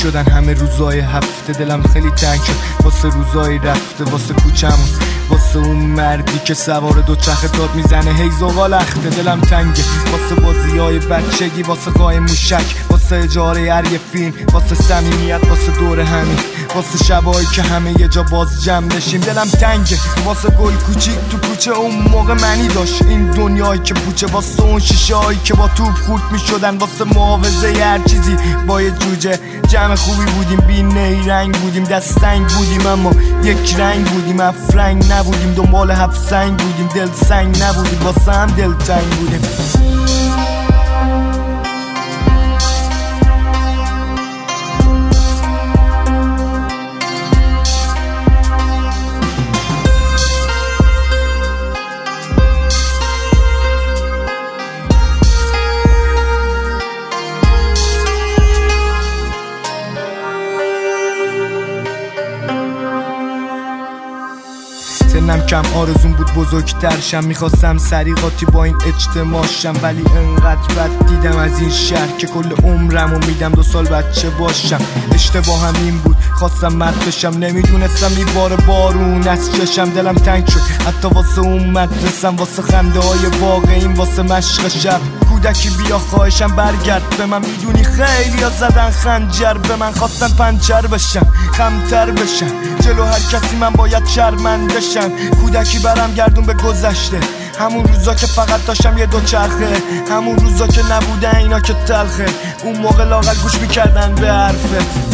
شدن همه روزای هفته. دلم خیلی تنگ شد واسه روزای رفته، واسه کوچمون، واسه اون مردی که سوار دوچرخه داد میزنه هی زغال اخته. دلم تنگه واسه بازیای بچگی، واسه قای موشک، واسه اجاره هر یه فیلم، واسه صمیمیت، واسه دور همین، واسه شبایی که همه یه جا باز جمع نشیم. دلم تنگه واسه گل کوچیک تو کوچه اون موقع معنی داشت این دنیایی که پوچه، واسه اون شیشه هایی که با توپ خورد میشدن، واسه محافظه هر چیزی با یه جوجه. جمع خوبی بودیم، بی نیرنگ بودیم، دستنگ بودیم اما یک رنگ بودیم، افرنگ نبودیم، دنبال هفت سنگ بودیم، دل سنگ نبودیم، واسه هم دل تنگ بودیم. سنم کم آرزون بود بزرگتر شم، میخواستم سریقاتی با این اجتماع شم، ولی انقدر بد دیدم از این شهر که کل عمرمو میدم 2 سال بچه باشم. اشتباهم این بود خواستم مرد بشم، نمیدونستم میباره بارون از چشم. دلم تنگ شد حتی واسه اون مدرسم، واسه خنده های واقعیم، واسه مشق شب. کودکی بیا خواهشم برگرد به من، میدونی خیلی ها زدن خنجر به من، خواستن پنچر بشم، خمتر بشم، جلو هر کسی من باید شرمنده شم. کودکی برم گردون به گذشته، همون روزا که فقط داشتم یه دوچرخه، همون روزا که نبودن اینا که تلخه، اون موقع لااقل گوش میکردن به حرفت.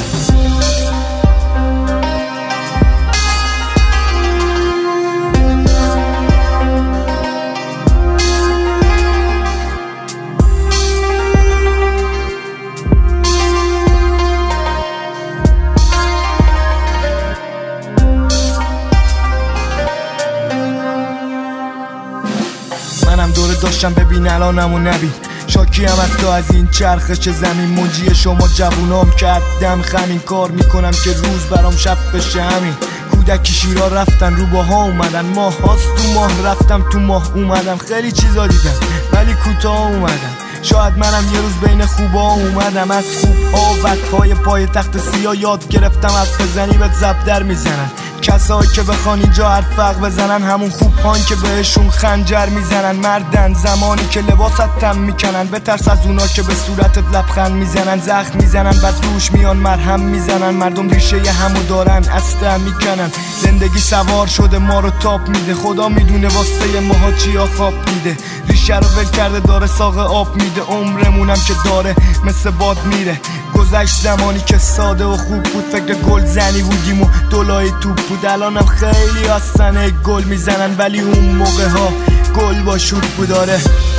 منم دوره داشتم ببین الانمو نبین، شاکی هم حتی از این چرخش زمین. منجی شما جوونام کردم خمین، کار میکنم که روز برام شب بشه همین. کودکی شیرا رفتن روباها اومدن، ماه هاست تو ماه رفتم تو ماه اومدم. خیلی چیزا دیدم ولی کوتاه اومدم، شاید منم یه روز بین خوبا اومدم. از خوبها وقتهای پای تخت سیاه یاد گرفتم، از بزنی بهت زب در میزنن. کسایی که بخوان اینجا حرفق بزنن، همون خوبهان که بهشون خنجر میزنن. مردن زمانی که لباست تم میکنن، بترس از اونا که به صورتت لبخند میزنن. زخم میزنن بعد روش میان مرهم میزنن. مردم ریشه همو دارن استه میکنن. زندگی سوار شده ما رو تاپ میده، خدا میدونه واسه ماها چیا خواب دیده. ریشه رو ول کرده داره ساق آب میده، عمرمونم که داره مثل باد میره. گذشت زمانی که ساده و خوب بود، فکر گل زنی بودیم و دولای توپ بود. الانم خیلی هستن گل میزنن، ولی اون موقع ها گل با شوت بود. داره